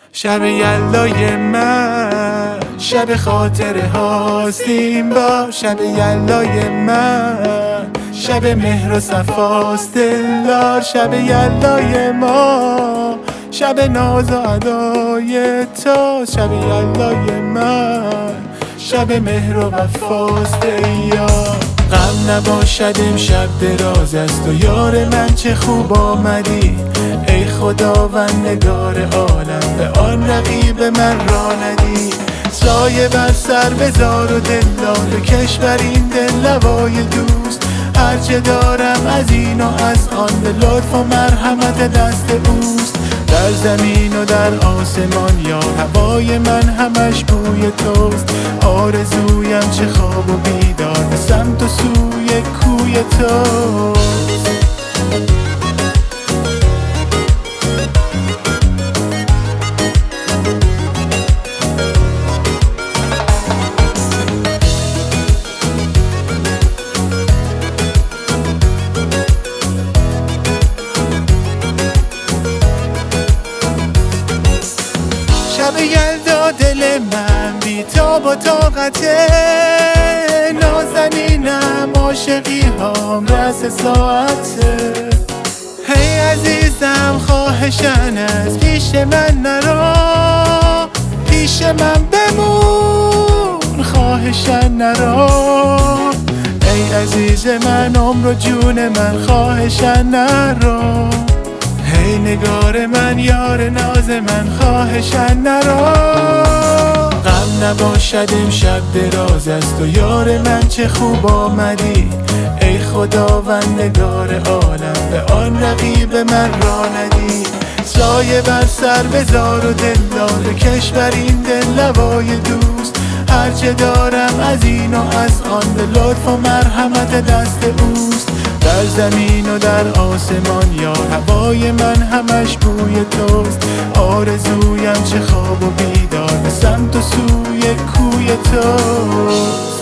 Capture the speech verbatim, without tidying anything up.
شب یلای من شب خاطره هاستیم با شب یلای من شب مهر و صفاست دلدار شب یلای ما شب ناز و ادای تو شب یلای من شب مهر و وفاست یار غم نباشد امشب دراز است و یار من چه خوب آمدی ای خداوند نگار عالم به آن رقیب من را ندی سایه بر سر بذار و دلدار بکش بر این دل لوای دوست هرچه دارم از این و از آن به لطف و مرحمت دست اوست در زمین و در آسمان یا هوای من همش بوی توست آرزویم چه خواب و بیدار به سمت و سوی کوی توست شب یلدا دل من بی تاب و طاقته نازنینم عاشقی هام رس ساعته هی عزیزم خواهشن از پیش من نرا پیش من بمون خواهشن نرا ای عزیز من عمر و جون من خواهشن نرا ای نگار من یار ناز من خواهشن نرا غم نباشد امشب دراز است و یار من چه خوب آمدی ای خداوند نگار عالم به آن رقیب من را ندی سایه بر سر بذار و دلدار بکش بر این دل لوای دوست هرچه دارم از این و از آن به لطف و مرحمت دست اوست در زمین و در آسمان یا هوای من همش بوی توست آرزویم چه خواب و بیدار به سمت و سوی کوی توست